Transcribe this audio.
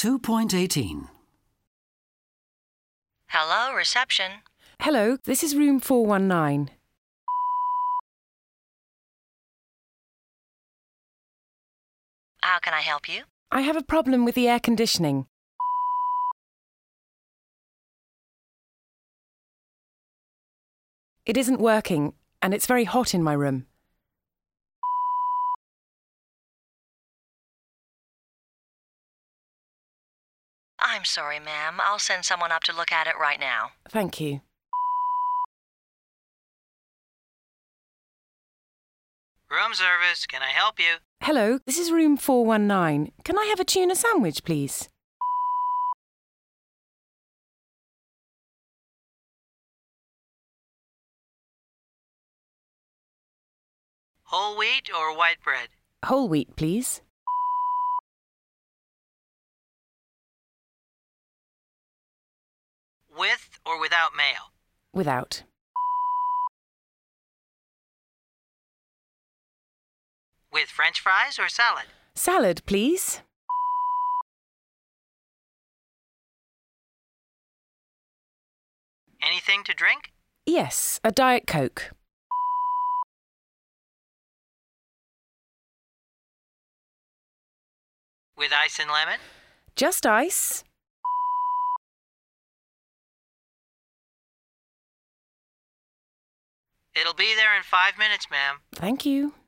2.18. Hello, reception. Hello, this is room 419. How can I help you? I have a problem with the air conditioning. It isn't working, and it's very hot in my room. I'm sorry, ma'am. I'll send someone up to look at it right now. Thank you. Room service, can I help you? Hello, this is room 419. Can I have a tuna sandwich, please? Whole wheat or white bread? Whole wheat, please. With or without mayo? Without. With French fries or salad? Salad, please. Anything to drink? Yes, a Diet Coke. With ice and lemon? Just ice. It'll be there in 5 minutes, ma'am. Thank you.